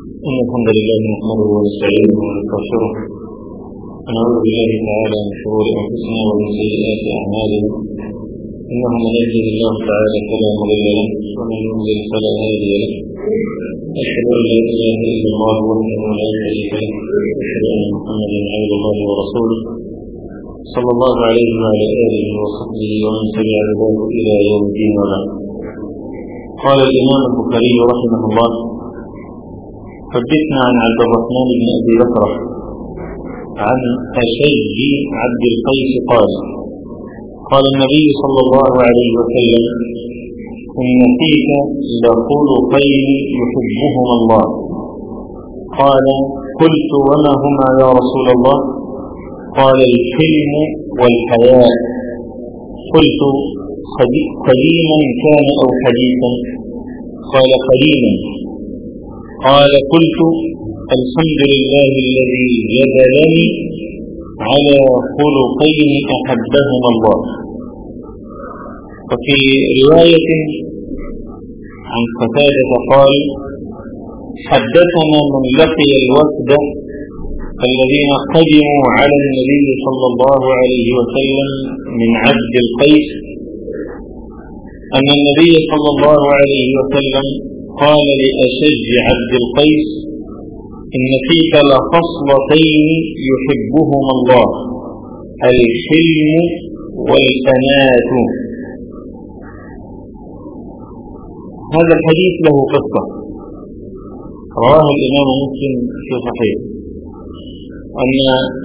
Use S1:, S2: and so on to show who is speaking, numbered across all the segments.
S1: إن الحمد لله نحمده ونستعينه ونستغفره ونعوذ بالله تعالى من شرور أنفسنا ومن سيئات أعمالنا إنه من يهده الله تعالى فلا مضل له ومن يضلل فلا هادي له أشهد أن لا إله إلا الله وحده لا شريك له وأشهد أن محمدا عبد الله ورسوله صلى الله عليه وعلى آله وصحبه ومن تبع هداه إلى يوم الدين وبعد. قال الإمام البخاري رحمه الله: حدثنا عن عبد الرحمن بن أبي بكر عن أشج عبد القيس قال النبي صلى الله عليه وسلم: إن فيك لخلقين يحبهما الله. قال: قلت وما هما يا رسول الله؟ قال: الحلم والحياء. قلت: قديما كان أو حديثا؟ قال: قديما. قال: قلت: الحمد لله الذي جبلني على خلقين أحبهما الله. وفي رواية عن قتادة قال: حدثنا من لقي الوفد الذين قدموا على النبي صلى الله عليه وسلم من عبد القيس أن النبي صلى الله عليه وسلم قال لأشج عبد القيس: إن فيك لخصلتين يحبهما الله، الحلم والأنات. هذا الحديث له قصة رواه الإمام مسلم في صحيح، أن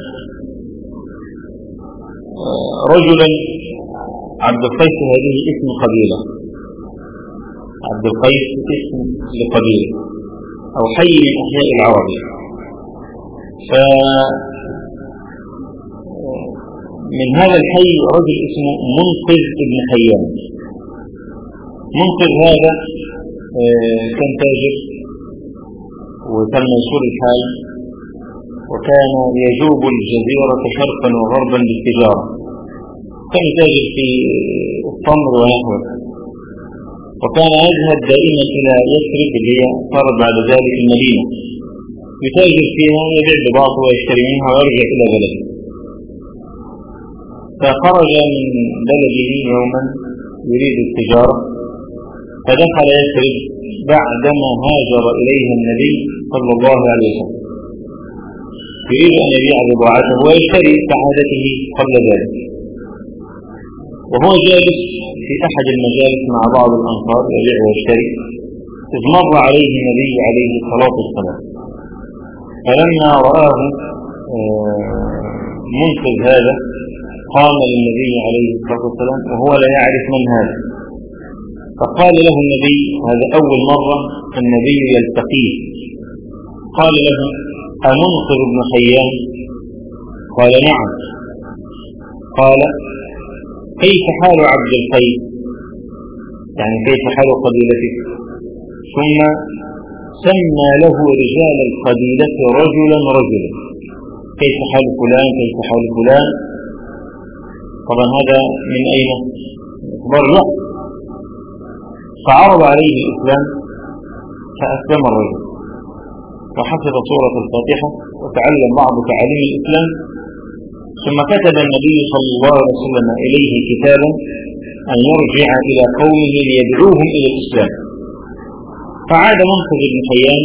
S1: رجلا عبد القيس هذه اسم قبيلة، عبد القيس اسم لقبيلة أو حي من أحياء العرب. فمن هذا الحي رجل اسمه منقذ بن حيان. منقذ هذا كان تاجر وكان مشهور الحال، وكان يجوب الجزيرة شرقا وغربا بالتجارة. كان تاجر في التمر ونحوه، وكان يذهب دائما إلى يثرب اللي هي صارت بعد ذلك المدينة، يتاجر فيها، يبيع بضاعته ويشتري منها ويرجع إلى بلده. فخرج من بلده يوما يريد التجارة، فدخل يثرب بعدما هاجر إليها النبي صلى الله عليه وسلم، يريد أن يبيع بضاعته ويشتري كعادته قبل ذلك. وهو جالس في أحد المجالس مع بعض الأنصار يبيع ويشتري، إذ مر عليه النبي عليه الصلاة والسلام، فلما رآه منقذ هذا قام للنبي عليه الصلاة والسلام وهو لا يعرف من هذا، فقال له النبي، هذا أول مرة النبي يلتقيه، قال له: أمنقذ بن حيان؟ قال: نعم. قال: كيف حال عبد القيس؟ يعني كيف حال قبيلتك؟ ثم سمى له رجال القبيلة رجلا رجلا، كيف حال فلان، كيف حال فلان. طبعا هذا من أين؟ أخبار له. فعرض عليه الإسلام فأسلم الرجل وحفظ سورة الفاتحة وتعلم بعض تعاليم الإسلام، ثم كتب النبي صلى الله عليه وسلم إليه كتابا أن يرجع إلى قومه ليدعوهم إلى الإسلام. فعاد منقذ بن حيان.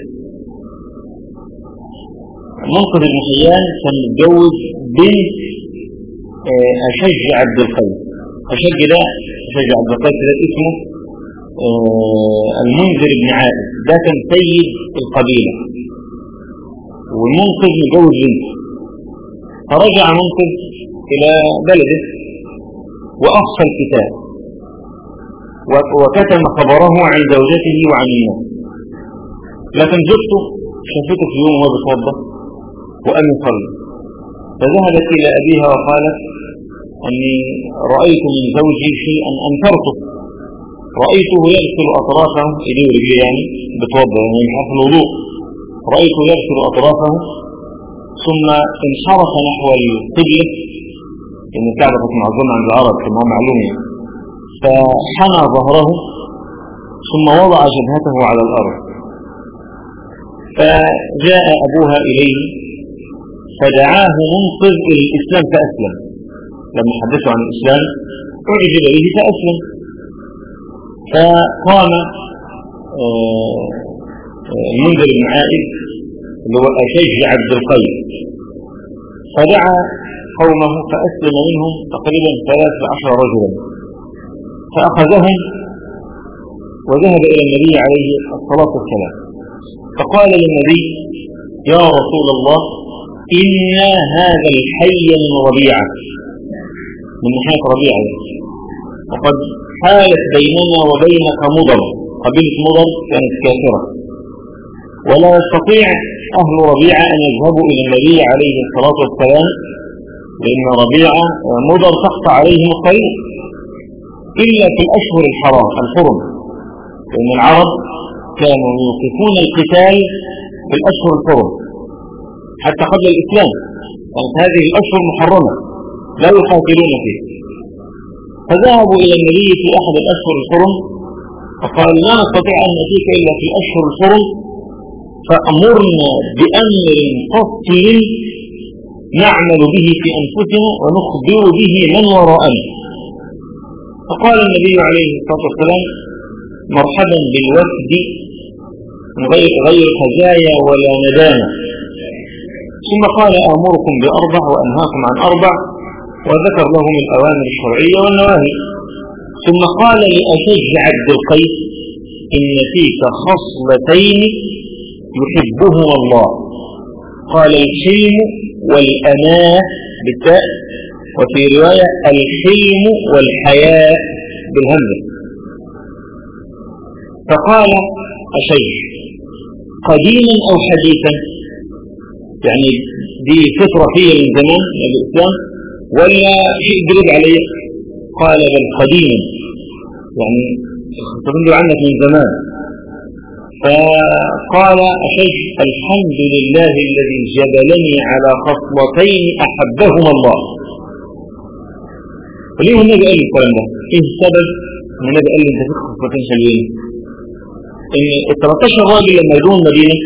S1: منقذ بن حيان كان متجوز بنت أشج عبد القيس. أشج ده، أشج عبد القيس ده اسمه المنذر بن عائد، ده كان سيد القبيلة، والمنقذ متجوز بنته. فرجع منقذ إلى بلده وأخفى الكتاب وكتم خبره عن زوجته وعن الناس، لكن زوجته شافته في يوم وهو بيتوضا وقام يصلي، فذهبت إلى أبيها وقالت: أني رأيت من زوجي شيئا أنكرته، رأيته يغسل أطرافه، إيديه ورجليه يعني بيتوضا يعني مش عارف الوضوء، رأيته يغسل أطرافه ثم انحرف نحو القبلة، لأن الكعبة كانت معظمة عند العرب كما هو معلوم، فحنى ظهره ثم وضع جبهته على الأرض، فجاء أبوها إليه فدعاه منقذ إلى الإسلام فأسلم. لما حدثوا عن الإسلام أعجب به فأسلم. فقام المنذر بن عائد اللي هو أشج عبد القيس فدعا قومه فأسلم منهم تقريبا 13 رجلا، فأخذهم وذهب إلى النبي عليه الصلاة والسلام فقال للنبي: يا رسول الله، إن هذا الحي من ربيعة، من ناحية ربيعة، وقد حالت بيننا وبينك مضر، قبيلة مضر كانت كافرة، ولا يستطيع أهل ربيعة أن يذهبوا إلى النبي عليه الصلاة والسلام، لأن ربيعة مضر تقطع عليهم الطريق إلا في الأشهر الحرم، لأن العرب كانوا يوقفون القتال في الأشهر الحرم حتى قبل الإسلام، كانت هذه الأشهر محرمة لا يقاتلون فيه. فذهبوا إلى النبي في أحد الأشهر الحرم فقال: لا نستطيع أن نأتيك إلا في الأشهر الحرم، فأمرنا بأمر فصل نعمل به في أنفسنا ونخبر به من وراءنا. فقال النبي عليه الصلاة والسلام: مرحبا بالوفد غير خزايا ولا ندامة. ثم قال: آمركم بأربع وأنهاكم عن أربع، وذكر لهم الأوامر الشرعية والنواهي. ثم قال لأشج عبد القيس: إن فيك خصلتين يحبهما الله. قال: الحلم والأناة بالتاء، وفي رواية الحلم والحياء بالهمزة. فقال أشج: قديما أو حديثا؟ يعني دي فطرة فيه من زمان من الإسلام ولا شيء جديد عليه؟ قال: بل قديما، يعني تبدو عنك من زمان. فقال أشج: الحمد لله الذي جبلني على خصلتين أحبهما الله. وليه النبي قال لي الكلام ده؟ ايه السبب ان النبي قال لي انت فيك خصلتين حلوين؟ ان ال 13 راجل لما يدون المدينه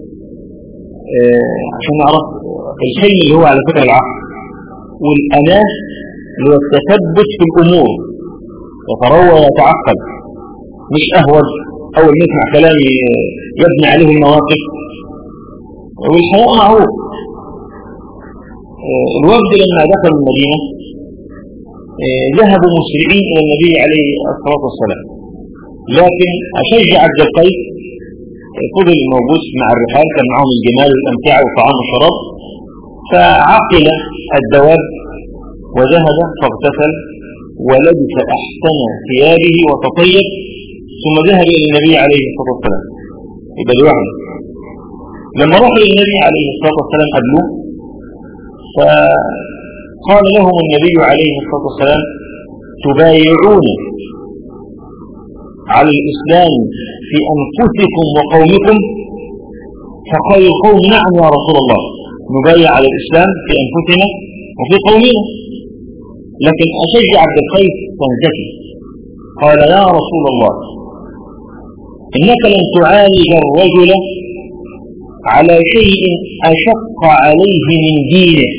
S1: عشان نعرف الحلم اللي هو على فكره العقل، والأناة اللي هو التثبت في الامور، يتروى ويتعقل، مش اهوج اول ما يسمع كلامي يبني عليه المواقف. والحياء معروف. الوفد لما دخل المدينه ذهبوا مسرعين إلى النبي عليه الصلاة والسلام، لكن أشج عبد القيس فضل موجود مع الرحال، كان معهم الجمال والأمتعة والطعام والشراب، فعقل الدواب وذهب فاغتسل ولبس أحسن ثيابه وتطيب، ثم ذهب إلى النبي عليه الصلاة والسلام. يبقى لوحده. لما راح للنبي عليه الصلاة والسلام قبله قال لهم النبي عليه الصلاة والسلام: تبايعون على الإسلام في أنفسكم وقومكم؟ فقال القوم: نعم يا رسول الله، نبايع على الإسلام في أنفسنا وفي قومنا. لكن أشج عبد القيس فانزكي قال: يا رسول الله، إنك لن تعالج الرجل على شيء أشق عليه من دينه.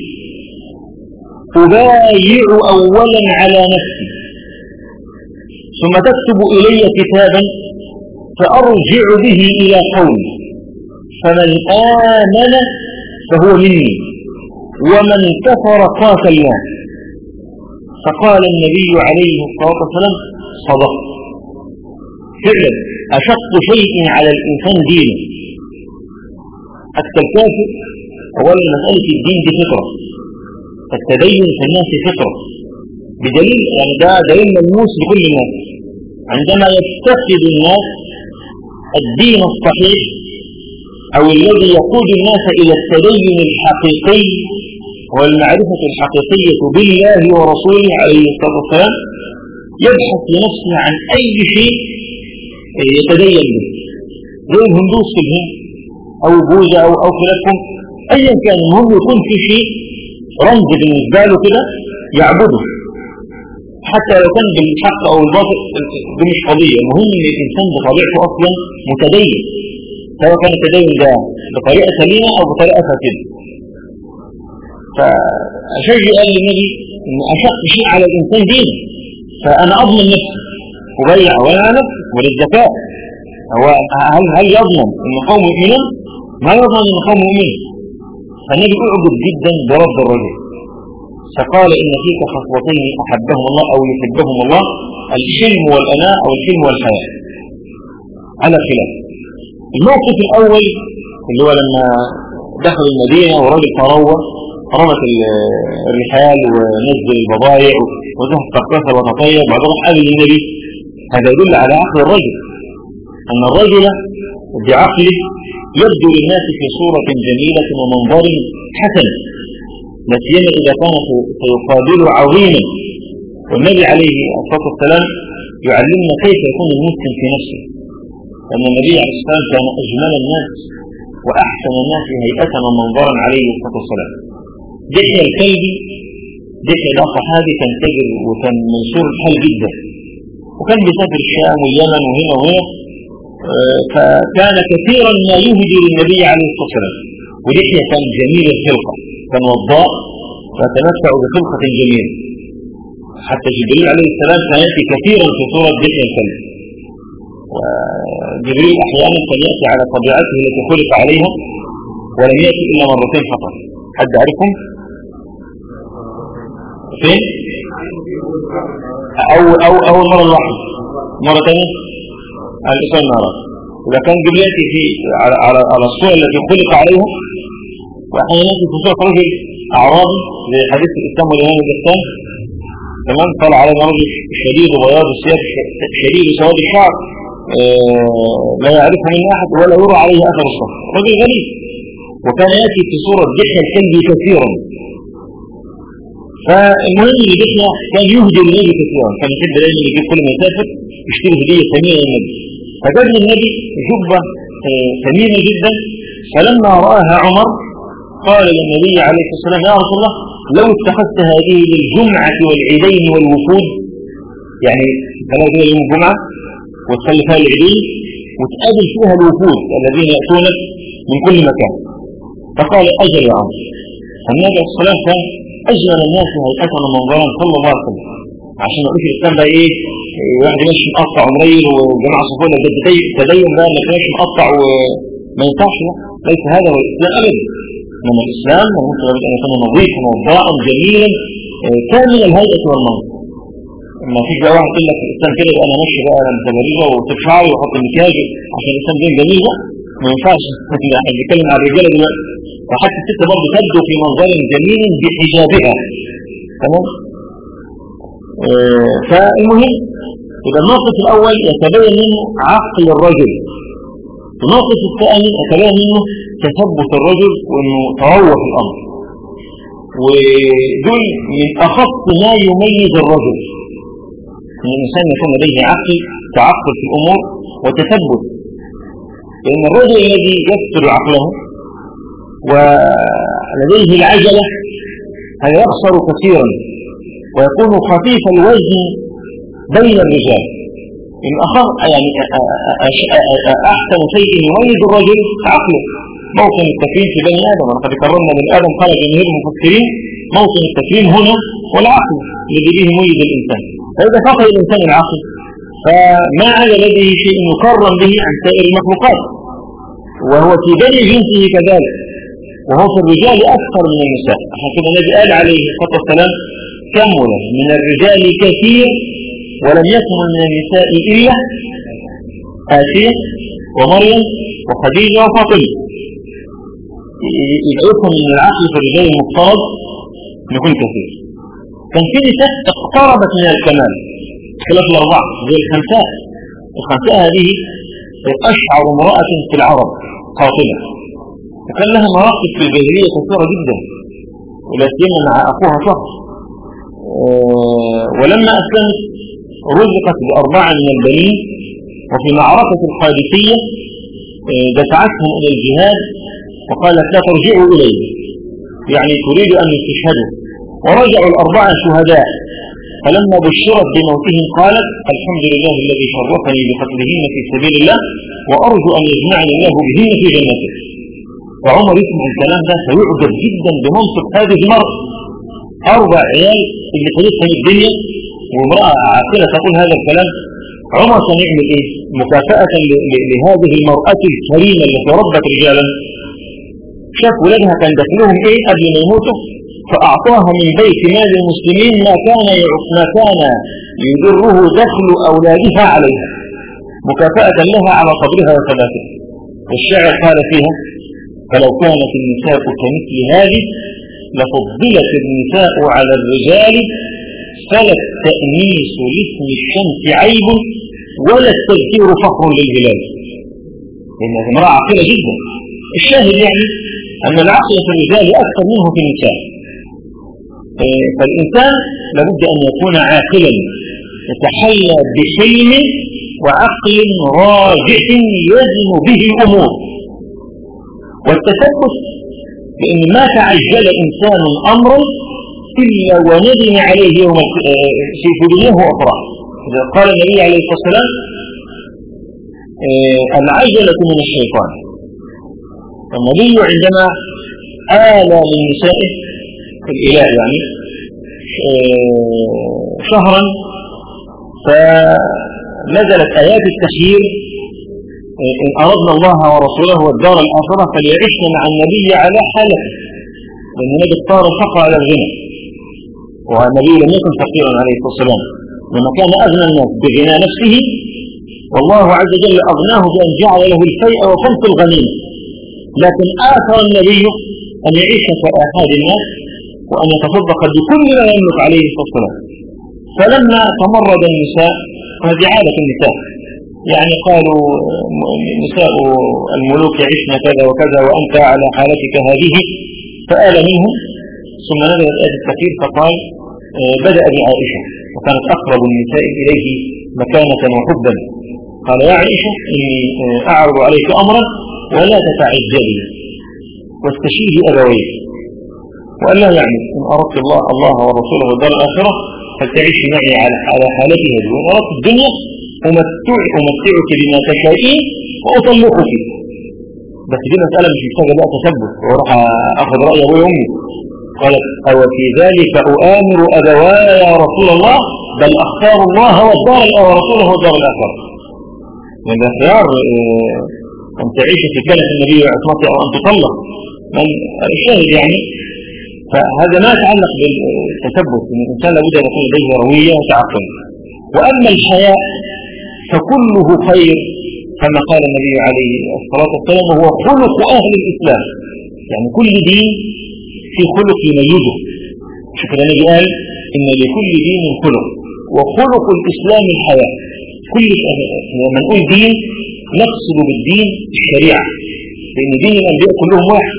S1: أبايع أولا على نفسي، ثم تكتب إلي كتابا فأرجع به إلى قومي، فمن آمن فهو مني، ومن كفر قاتلناه. فقال النبي عليه الصلاة والسلام: صدق. فعلا أشق شيء على الإنسان دينه. حتى الكافر أولا مسألة الدين دي فطرة، التدين في الناس فطرة، بدليل يعني ده دليل ملموس لكل الناس. عندما يفتقد الناس الدين الصحيح أو الذي يقود الناس إلى التدين الحقيقي والمعرفة الحقيقية بالله ورسوله عليه الصلاة والسلام، يبحث لنفسه عن أي شيء يتدين به، زي الهندوس في الهند أو بوذا أو خلافهم، أيا كان المهم يكون في شيء رمز بالنسبة له كده يعبده، حتى لو كان بالحق أو الباطل دي مش قضية. المهم ان الإنسان بطبيعته أصلا متدين، سواء كان التدين ده بطريقة سليمة أو بطريقة فاسدة. فأشجع قال للنبي إن أشق شيء على الإنسان دينه، فأنا أضمن نفسي وبيع ولا نفسي وللزكاة. هو هل يضمن إن قوم مؤمنين؟ ما يضمن إن قوم مؤمنين. فالنبي أعجب جدا برد الرجل، فقال إن فيك خصلتين أحبهم الله أو يحبهم الله، الحلم والأناء أو الحلم والحياء، على خلاف. الموقف الأول اللي هو لما دخل المدينة ورجل رمت الرحال ونزل البضائع وذهب تقرص وتطيب بعدين قابل النبي. هذا يدل على عقل الرجل، أن الرجل بعقله يبدو للناس في صورة جميلة ومنظر حسن، لا سيما إذا كان سيقابله عظيما. والنبي عليه الصلاة والسلام يعلمنا كيف يكون المسلم في نفسه، أن النبي عليه الصلاة والسلام كان أجمل الناس وأحسن الناس هيئة ومنظرا عليه الصلاة والسلام. دحية الكلبي، دحية ده صحابي كان تاجر وكان منصور الحال جدا، وكان بيسافر الشام واليمن وهنا وهنا، فكان كثيرا ما يهدي للنبي عليه الصلاة والسلام. ودحية كان جميل الخلقة، كان وضاء فتمتع بخلقة جميلة، حتى جبريل عليه السلام كان يأتي كثيرا في صورة دحية الكلب. وجبريل أحيانا كان يأتي على طبيعته التي خلق عليها، ولم يأتي إلا مرتين فقط. حد عارفهم؟ فين؟ أول مرة الواحد، مرة ثانية الإنسان نارا. إذا كان جبريل يأتي على الصورة التي خلق عليها، وأحيانا يأتي في صورة رجل أعرابي زي حديث الإسلام والإيمان والإحسان، تمام؟ طلع علينا رجل شديد وبياض الثياب شديد سواد الشعر، لا يعرفه من أحد ولا يرى عليه أثر الصف، رجل غريب. وكان يأتي في صورة دحية الكلب كثيرا. فالمهم اللي دحية كان يهدي النبي كثيرا، كان يحب دائما يجيب كل ما يسافر يشتري هدية ثمينة للنبي. فجاب للنبي جبة ثمينة جدا، فلما رآها عمر قال للنبي عليه الصلاة والسلام: يا رسول الله، لو اتخذت هذه للجمعة والعيدين والوفود، يعني ثلاثة يوم الجمعة وتصلي فيها العيدين وتقابل فيها الوفود الذين يأتونك من كل مكان. فقال: أجل يا عمر. فالنبي عليه الصلاة والسلام كان أجمل الناس هيئة ومنظرا صلى الله عليه وسلم، عشان ما يقولش الإسلام بقى إيه واحد ماشي مقطع ومريل وجماعة صفونا تدين بقى إنك ماشي مقطع وما ينفعش. ليس هذا هو الإسلام أبدا. إنما الإسلام المسلم لابد أن يكون نظيفا ووضاء جميلا كامل الهيئة والمنظر. ما فيش بقى واحد يقول لك الإسلام كده يبقى أنا ماشي بقى أنا متبرجة وأسيب شعري وأحط المكياج عشان الإسلام دين جميل. لا، ما ينفعش. احنا بنتكلم عن الرجالة دلوقتي، وحتى الست برضه تبدو في منظر جميل بحجابها، تمام؟ فالمهم إذا الموقف الأول يتبين منه عقل الرجل، الموقف الثاني يتبين منه تثبت الرجل وإنه تروى في الأمر. ودول من أخص ما يميز الرجل، أن الإنسان يكون لديه عقل، تعقل في الأمور وتثبت. لأن الرجل الذي يكسر عقله ولديه العجلة هذا يخسر كثيرا ويكون خفيف الوزن بين الرجال. إن يعني أحسن شيء يميز الرجل عقله. موطن التكريم في بني آدم، ولقد كرمنا بني آدم قال جماهير المفكرين: موطن التكريم هنا والعقل الذي به يميز الإنسان. فإذا فقد الإنسان العقل فما على لديه شيء يكرم به عن سائر المخلوقات، وهو في بني جنسه كذلك، وهو في الرجال أكثر من النساء. عشان كده النبي قال عليه الصلاة والسلام: كمل من الرجال كثير ولم يكمل من النساء إلا آسيا ومريم وخديجة وفاطمة. يدعوكم من العقل في الرجال المفترض يكون كثير. كان في نساء اقتربت من الكمال خلاف الأربعة زي الخنساء. الخنساء هذه أشعر امرأة في العرب قاطبة، وكان لها مواقف في الجاهلية كثيرة جدا، ولا سيما مع أخوها شخص. ولما أسلمت رزقت بأربعة من البنين، وفي معركة القادسية دفعتهم إلى الجهاد وقالت: لا ترجعوا إليه، يعني تريد أن يستشهدوا. ورجعوا الأربعة شهداء فلما بشرت بموته قالت الحمد لله الذي شرفني بقتلهن في سبيل الله وأرجو أن يجمعني الله بهن في جنته. فعمر يسمع الكلام ده فيعجب جدا بمنطق هذه المرأة، 4 عيال اللي خلصها من الدنيا وامرأة عاقلة تقول هذا الكلام. عمر كان يعمل ايه؟ مكافأة لهذه المرأة الكريمة التي ربت رجالا، شاف ولادها كان دخلهم ايه قبل ما يموتوا فأعطاها من بيت مال المسلمين ما كان يضره دخل أولادها عليها مكافأة لها على صبرها وثباتها. والشاعر قال فيها فلو كانت النساء كمثل هذه لفضلت النساء على الرجال فلا التأنيس لاسم الشمس عيب ولا التذكير فخر للهلال. إنها امرأة عاقلة جدا. الشاهد يعني أن العقل في الرجال أكثر منه في النساء. فالإنسان لابد أن يكون عاقلا يتحلى بحلم وعقل راجع يزن به الأمور. والتثبت لأن ما تعجل إنسان أمرا إلا وندم عليه يوم في دنياه وأخرى. إذا قال النبي عليه الصلاة والسلام العجلة من الشيطان. النبي عندما آل من نسائه في الإله يعني شهرا فنزلت آيات التخيير إن أردنا الله ورسوله والدار الآخرة فليعشن مع النبي على حالته، لأن النبي اختار الفقر على الغنى، والنبي لم يكن فقيرا عليه الصلاة والسلام، لما كان أغنى الناس بغنى نفسه والله عز وجل أغناه بأن جعل له الفيء وخمس الغنيمة. لكن آثر النبي أن يعيش كآحاد الناس وأن يتصدق بكل ما يملك عليه الصلاة والسلام. فلما تمرد النساء، وهذه عادة النساء يعني قالوا نساء الملوك يعيشن كذا وكذا وأنت على حالتك هذه، فآل منهم. ثم نزلت آية التخيير فقال بدأ بعائشة وكانت أقرب النساء إليه مكانة وحبا. قال يا عائشة إني أعرض عليك أمرا ولا تتعجلي واستشيري أبويك، وقال لا يعني إن أردت الله ورسوله والدار الآخرة فلتعيشي معي على حالتي هذه، وإن أردت الدنيا أمتعك بما تشائين وأطلقك. بس دي مسألة مش محتاجة بقى تثبت وأروح أخذ رأي أبوي وأمي. قالت أو في ذلك أؤامر أبواي يا رسول الله بل أختار الله ورسوله والدار الآخرة. لأن اختيار أن تعيش في كلمة النبي وعصمته أو أن تطلق من الشاهد يعني. فهذا ما يتعلق بالتثبت، إن الإنسان لابد أن يكون لديه روية وتعقل. وأما الحياء فكله خير كما قال النبي عليه الصلاة والسلام وهو خلق أهل الإسلام. يعني كل دين في خلق يميزه. شوف النبي قال إن لكل دين خلق وخلق الإسلام الحياء. كل لما نقول دين نقصد بالدين الشريعة، لأن دين الأنبياء كلهم واحد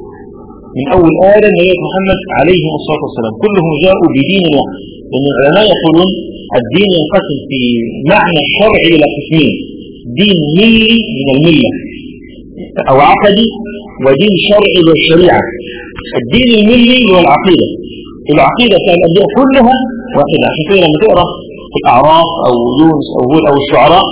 S1: من أول آدم نبي محمد عليه الصلاة والسلام كلهم جاءوا بدين واحد. لأن العلماء يقولون الدين ينقسم في معنى الشرع إلى قسمين: دين ملي من الملة أو عقدي، ودين شرعي للشريعة. الدين الملي هو العقيدة. العقيدة كان الأنبياء كلها واحدة. عشان كده لما تقرأ في الأعراف أو يونس أو هود أو الشعراء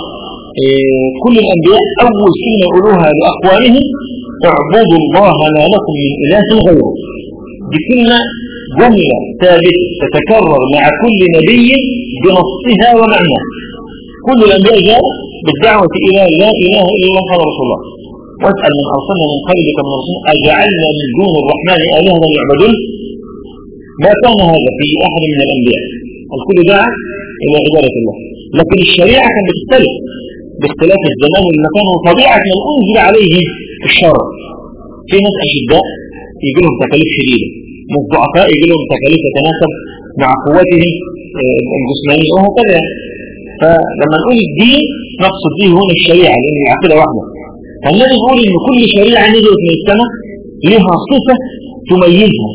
S1: كل الأنبياء أول كلمة يقولوها لأقوامهم اعبدوا الله ما لكم من إله غيره. دي كلمة جملة ثابتة تتكرر مع كل نبي بنصها ومعناها. كل الأنبياء جاءوا بالدعوة إلى لا إله إلا الله قال رسول الله واسأل من أرسلنا من قبلك من رسول أجعلنا من دون الرحمن آلهة يعبدون. ما كان هذا في أحد من الأنبياء، الكل دعا إلى عبادة الله. لكن الشريعة كانت بتختلف باختلاف الزمان والمكان وطبيعة من أنزل عليه الشرع. في ناس أشداء يجي لهم تكاليف شديدة، ناس ضعفاء يجي لهم تكاليف تتناسب مع قوتهم الجسمانية وهكذا. فلما نقول الدين نقصد به هنا الشريعة لأن العقيدة واحدة. فالذي يقول إن كل شريعة نزلت من السماء لها صفة تميزها.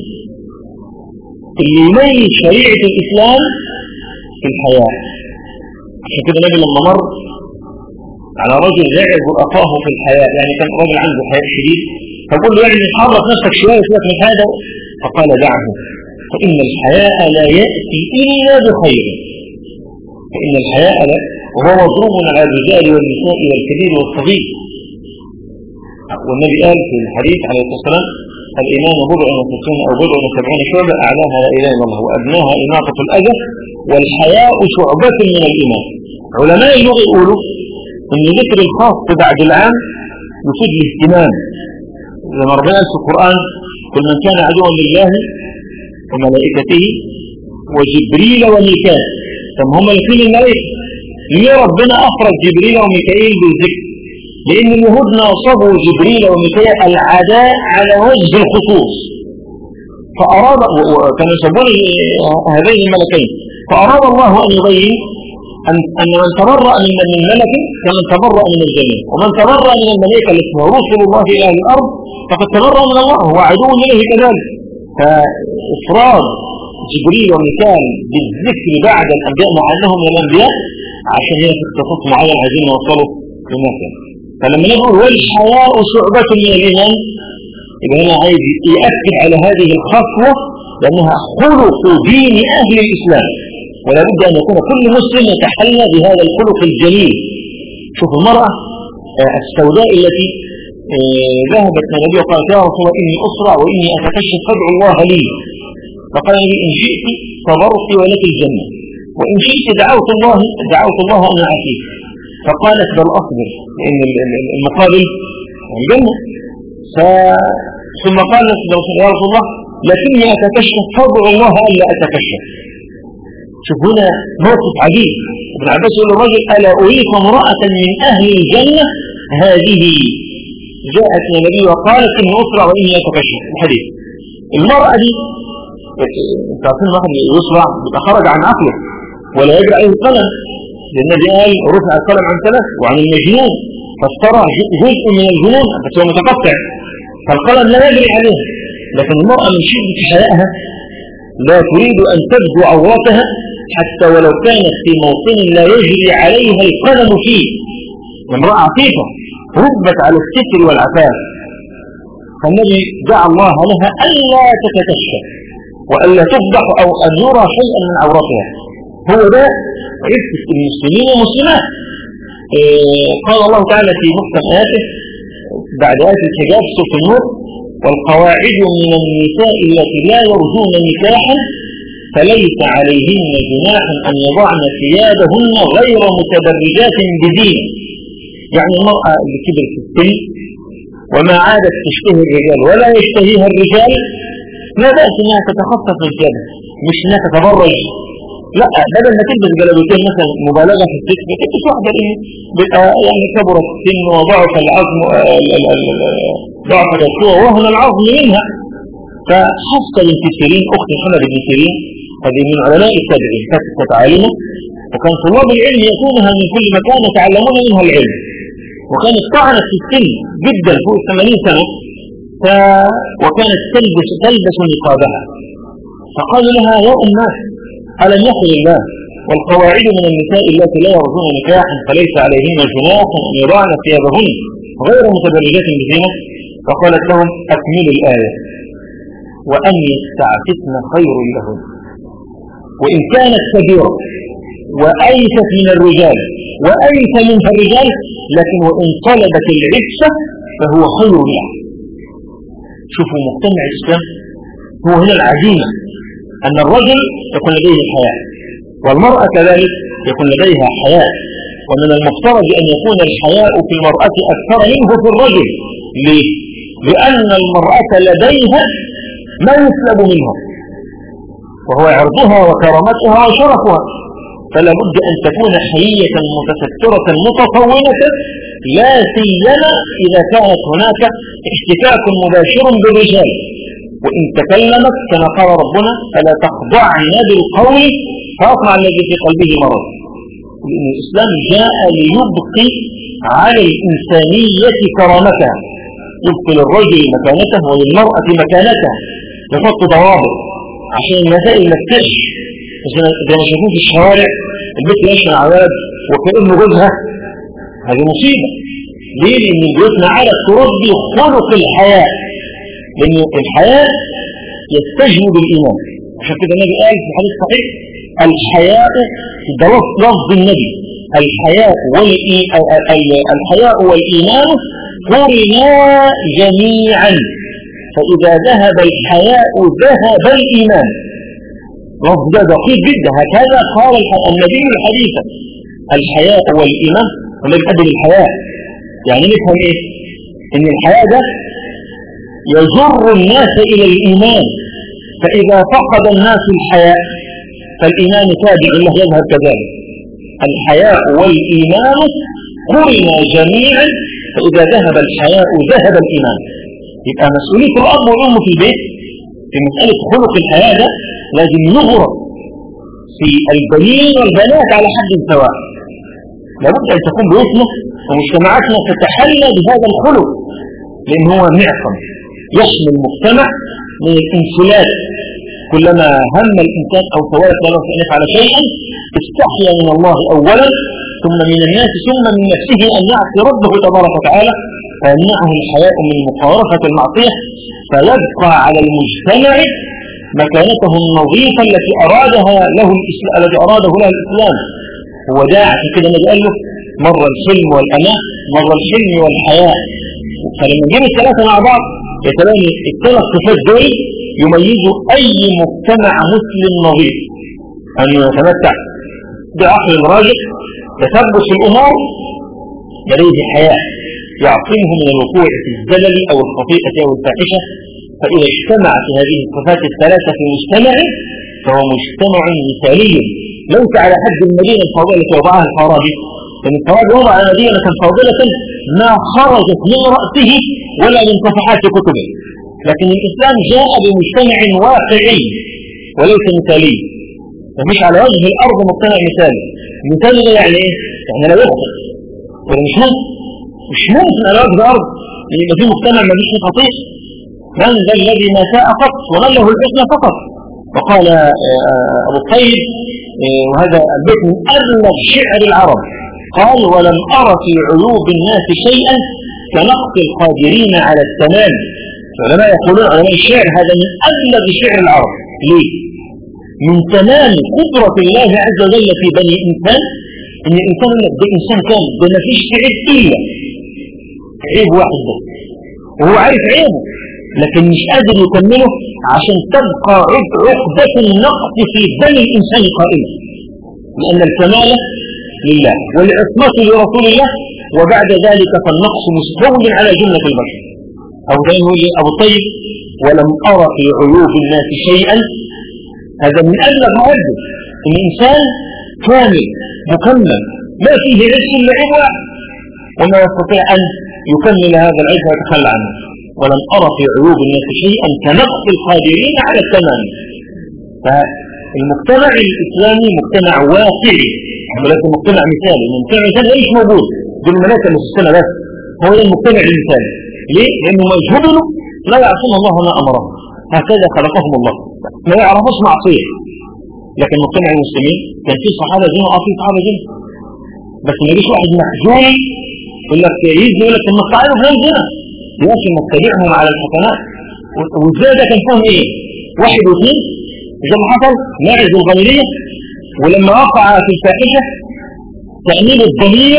S1: اللي يميز شريعة الإسلام في الحياة. عشان كده النبي لما مر على رجل يعرف أخاه في الحياة، يعني كان رجل عنده حياء شديد، فقال له يعني حرك نفسك شوية من هذا، فقال دعه فإن الحياء لا يأتي إلا بخير، فإن الحياء لا، وهو مضروب على الرجال والنساء والكبير والصغير. والنبي قال في الحديث عليه الصلاة والسلام: الإيمان بضع وستون أو بضع وسبعين شعبة، أعلاها لا إله إلا الله وأدناها إماطة الأذى والحياء شعبة من الإيمان. علماء اللغة يقولوا إن ذكر الخاص بعد العام يفيد الاهتمام، لما ربنا في القرآن: كل من كان عدوا لله وملائكته وجبريل وميكائيل. طب هم الاثنين الملائكة، ليه ربنا أخرج جبريل وميكائيل بالذكر؟ لأن اليهود ناصبوا جبريل وميكائيل العداء على وجه الخصوص، فأراد، وكانوا يسمون هذين الملكين، فأراد الله أن يبين أن من تبرأ من الملك كمن تبرأ من الجميع، ومن تبرأ من الملائكة التي هو رسل الله إلى أهل الأرض فقد تبرأ من الله، هو عدو إليه كذلك. فإفراد جبريل وميكائيل بالذكر بعد الأنبياء مع أنهم من الأنبياء عشان هي في اختصاص معين عايزين يوصلوا لمكان. فلما نقول والحياء شعبة من الإيمان، يبقى هنا عايز يأكد على هذه الخطوة لأنها خلق دين أهل الإسلام، ولا بد أن يكون كل مسلم يتحلى بهذا الخلق الجميل. شوف المرأة السوداء التي ذهبت من النبي وقالت: يا رسول الله إني أسرع وإني أتكشف فادعو الله لي. فقال النبي: إن شئت صبرت ولك الجنة، وإن شئت دعوت الله أن أعافيك. فقالت: بل أصبر، لأن المقابل الجنة. ثم قالت: يا رسول الله لكني أتكشف فادعو الله ألا أتكشف. شوف هنا موقف عجيب. ابن عباس يقول للرجل: ألا أريك امرأة من أهل الجنة هذه جاءت من النبي وقالت: إني أسرع وإني أتكشف. الحديث المرأة دي تعرفين واحد يسرع يبقى خرج عن عقله ولا يجرى أي قلم، لأن النبي قال: رفع القلم عن ثلاث وعن المجنون، فافترى جزء من الجنون بس هو متقطع فالقلم لا يجري عليه. لكن المرأة من شدة حيائها لا تريد أن تبدو عورتها حتى ولو كانت في موطن لا يجري عليها القلم فيه. امرأة عفيفة ربت على الستر والعفاف، فالنبي دعا الله لها ألا تتكشف وألا تفضح أو أن يرى شيئا من عورتها. هو ده عفة المسلمين والمسلمات. قال الله تعالى في محكم آياته بعد آية الحجاب سورة النور: والقواعد من النساء التي لا يرجون نكاحا فليس عليهن جناح أن يضعن ثيابهن غير متبرجات بزينة. يعني المرأة اللي كبرت في السن وما عادت تشتهي الرجال ولا يشتهيها الرجال لا بأس انها تتخصص الجبل، مش انها تتبرج. لا، بدل ما تلبس جلابيتين مثلا مبالغه في الجسم تلبس واحده بيبقى يعني كبرت السن وضعف العظم، ضعفت الصوره وهن العظم منها. فحفصه بنت سيرين اخت محمد بن سيرين هذه من علماء التابعين، كانت عالمه، وكان طلاب العلم ياتونها من كل مكان يتعلمون منها العلم، وكانت طعنت في السن جدا فوق 80 سنه، وكانت تلبس نقابها. فقالوا لها: يا أمات ألم يقل الله: والقواعد من النساء التي لا يرجون نكاحا فليس عليهن جناح أن يضعن ثيابهن غير متبرجات بزينة. فقالت لهم: أكملوا الآية: وأن يستعففن خير لهن، وإن كانت كبيرة وأيست من الرجال وأيس منها الرجال، لكن وإن طلبت العفة فهو خير لها. شوفوا مجتمع الإسلام هو هنا العزيمة، أن الرجل يكون لديه حياء والمرأة كذلك يكون لديها حياء، ومن المفترض أن يكون الحياء في المرأة أكثر منه في الرجل. ليه؟ لأن المرأة لديها ما يسلب منها وهو عرضها وكرامتها وشرفها، فلا بد أن تكون حيية متسترة متصونة، لا سيما إذا كانت هناك احتكاك مباشر بالرجال. وإن تكلمت كما قال ربنا: فلا تخضعن بالقول فيطمع الذي في قلبه مرض. لأن الإسلام جاء ليبقي على الإنسانية كرامتها، يبقي للرجل مكانته وللمرأة مكانتها، يحط ضوابط عشان المسائل ما تكش. زي ما شافوه في الشوارع البيت يشمع عواد وكأنه جوزها، هذه مصيبة. ليه؟ لأن البيوتنا على تربي خلق الحياة، لأن الحياة يستجلب الإيمان. عشان كده النبي قال في الحديث الصحيح الحياء، ده لفظ النبي، الحياء والإيمان قرنا جميعا، فإذا ذهب الحياء ذهب الإيمان. لفظ ده دقيق جدا، هكذا قال النبي الحديث الحياء والإيمان. والنبي قدم الحياء، يعني نفهم إيه؟ إن الحياء ده يجر الناس إلى الإيمان، فإذا فقد الناس الحياء فالإيمان تابع له يذهب كذلك. الحياء والإيمان قرنا جميعا، فإذا ذهب الحياء ذهب الإيمان. يبقى مسؤولية الأب والأم في البيت في مسألة خلق الحياة ده لازم نغرق في البنين والبنات على حد سواء. لابد أن تكون بيوتنا ومجتمعاتنا تتحلى بهذا الخلق، لأن هو معصم يحمي المجتمع من الانفلات. كلما هم الإنسان أو توالت له أن يفعل شيئا استحيا من الله أولا، ثم من الناس، ثم من نفسه أن يعصي ربه تبارك وتعالى، فيمنعه الحياء من مقارفة المعصية، فيبقى على المجتمع مكانته النظيفة التي أراده له الإسلام. هو ده عشان كده النبي قال له مرة الحلم والأمان، مرة الحلم والحياء. فلما نجيب الثلاثة مع بعض يتبين الثلاث صفات دول يميزوا أي مجتمع مسلم نظيف، أن يتمتع بعقل راجح تثبت الأمور يليه حياء يعصمه من الوقوع في الزلل أو الخطيئة أو الفاحشة. فإذا اجتمعت هذه الصفات الثلاثة في مجتمع فهو مجتمع مثالي ليس على حد المدينة الفاضلة وضعها الفارابي. فإن الفارابي وضع مدينة فاضلة ما خرجت من رأسه ولا من صفحات كتبه، لكن الإسلام جاء بمجتمع واقعي وليس مثالي. فمش على وجه الأرض مجتمع مثالي. مثالي يعني إيه؟ يعني لا يخطئ، ولا مش ممكن على وجه الأرض يعني يبقى في مجتمع ما فيش خطيئة. من ذا الذي ما شاء قط ومن له الحسنى فقط. وقال أبو الطيب وهذا البيت من أبلغ شعر العرب، قال ولم أرى في عيوب الناس شيئا كنقص القادرين على التمام. فلما يقولون علماء الشعر هذا من أبلغ شعر العرب. ليه؟ من تمام قدرة الله عز وجل في بني الإنسان، إن الإنسان ده إنسان كامل، ده ما فيش عيب إلا عيب واحد بس، وهو عارف عيبه لكن مش قادر يكمله، عشان تبقى عقدة النقص في بني الإنسان قائمة. لأن الكمال لله والعصمة لرسول الله، وبعد ذلك فالنقص مستول على جملة البشر. أو زي ما يقول أبو الطيب ولم أرى في عيوب الناس شيئا، هذا من أبلغ ما يبدو. الإنسان كامل مكمل ما فيه عيب إلا عيب واحد، وما يستطيع أن يكمل هذا العيب ويتخلى عنه. ولم أرى في عيوب الناس شيئا كنقص القادرين على التمام. فالمجتمع الإسلامي مجتمع واقعي وليس مجتمع مثالي. المجتمع المثالي ليش موجود بالمناسبة اللي في السنة بس، هو المجتمع المثالي. ليه؟ لأنه ما يجهلوا لا يعصون الله ما أمرهم، هكذا خلقهم الله، ما يعرفوش معصية. لكن مجتمع المسلمين كان فيه صحابة جنة وفيه صحابة جنة، بس ما يجيش واحد محجول يقول لك يقول لك لما تعالوا فلان جنة لكن نتبعهم على الحسنات. وازاي ده كان فهم ايه؟ واحد واثنين زي ما حصل ماعز الغمرية، ولما وقع في الفاحشة تأمين الضمير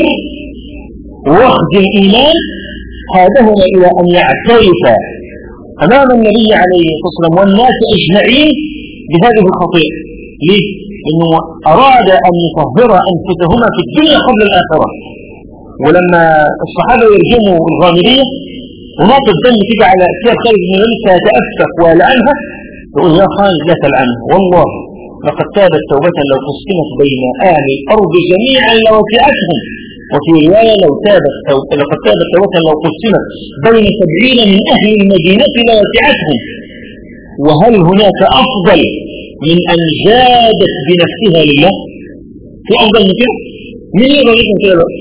S1: واخذ الإيمان قادهما إلى أن يعترف أمام النبي عليه الصلاة والسلام والناس أجمعين بهذه الخطيئة. ليه؟ لأنه أراد أن يطهر أنفسهما في الدنيا قبل الآخرة. ولما الصحابة يرجموا الغامرية ونقطة الدم تيجي على ثياب خالد بن الوليد فيتأسف ويلعنها، يقول يا خالد لا تلعنه، والله لقد تابت توبة لو قسمت بين أهل الأرض جميعا لوسعتهم. وفي رواية لقد تابت توبة لو قسمت بين 70 من أهل المدينة لوسعتهم. وهل هناك أفضل من أن جادت بنفسها لله؟ في أفضل من كده؟ مين يقدر يكون كده بقى؟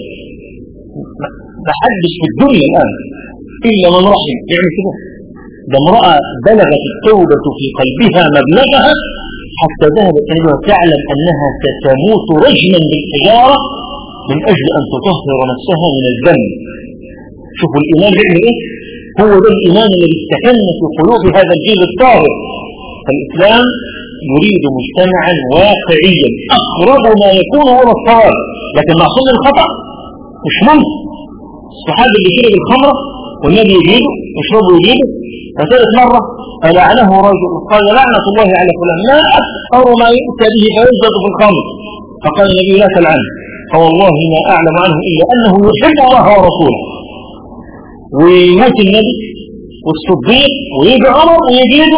S1: ما حدش في الدنيا الآن إلا من رحم يعمل كده. ده امرأة بلغت التوبة في قلبها مبلغها حتى ذهبت إليها تعلم أنها ستموت رجما بالحجارة من أجل أن تطهر نفسها من الذنب. شوفوا الإيمان بيعمل إيه؟ هو ده الإيمان الذي استكن في قلوب هذا الجيل الطاهر. فالإسلام نريد مجتمعا واقعيا أقرب ما يكون هو الصواب، لكن معصوم الخطأ مش ممكن. الصحابي اللي شرب الخمرة والنبي يجيبه يشربه ويجيبه، فثالث مرة فلعنه رجل قال لعنة الله على فلان، ما أكثر ما يؤتى به فيوجد في الخمر. فقال النبي لا تلعنه، فوالله ما أعلم عنه إلا أنه يحب الله ورسوله. ويموت النبي والصديق ويجي عمر ويجيبه.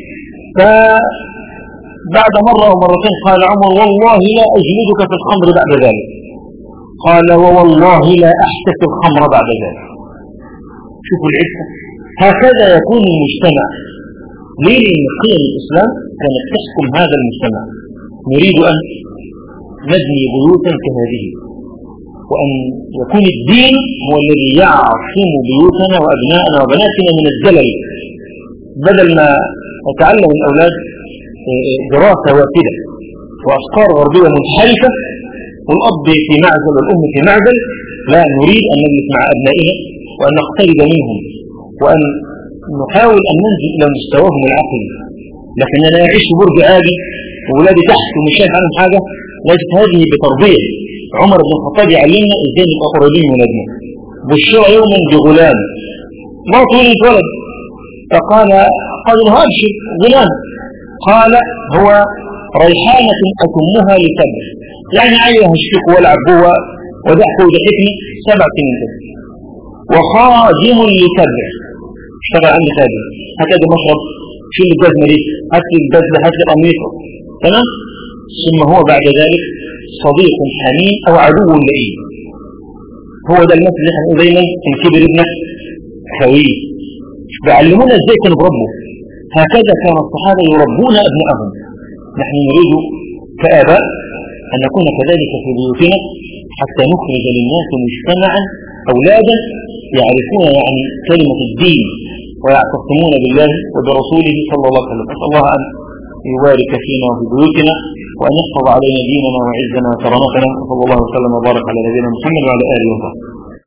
S1: فبعد مرة ومرتين قال عمر والله لا أجلدك في الخمر بعد ذلك، قال ووالله لا أحتك الخمر بعد ذلك. شوفوا العفة، هكذا يكون المجتمع. ليه؟ لأن قيم الإسلام كانت تحكم هذا المجتمع. نريد أن نبني بيوتا كهذه، وأن يكون الدين هو الذي يعصم بيوتنا وأبنائنا وبناتنا من الزلل، بدل ما نتعلم الأولاد دراسة واحدة وأفكار غربية منحرفة والأب في معزل والأم في معزل. لا، نريد أن نجلس مع أبنائنا وأن نقترب منهم وأن نحاول أن ننزل إلى مستواهم العقلي. لكن أنا أعيش برج عالي وولادي تحت ومش شايف عنهم حاجة، ليست هذه بتربية. عمر بن الخطاب يعلمنا إزاي نبقى قريبين من ولادنا. بشر يوما بغلام ما طول ولد، فقال له أبشر غلام، قال هو ريحانة أتمها لسبع، يعني عيها الشيخ والعب جوه وضحكه وضحكني 7 سنين كده، وخادم لسبع، اشتغل عندي خادم، هكذا مشرب، شيل الجزمة دي، هات لي البدلة، هات لي القميص، تمام. ثم هو بعد ذلك صديق حميم أو عدو لئيم. هو ده المثل اللي احنا دايما إن كبر ابنك خويه. بيعلمونا ازاي كانوا بربوا. هكذا كان الصحابة يربون أبنائهم. نحن نريد كآباء أن نكون كذلك في بيوتنا حتى نخرج للناس مجتمعا أولادا يعرفون يعني كلمة الدين ويعتصمون بالله وبرسوله صلى الله عليه وسلم. أسأل الله أن يبارك فينا وفي بيوتنا وأن يحفظ علينا ديننا وعزنا وكرامتنا. صلى الله وسلم وبارك على نبينا محمد وعلى آله وصحبه.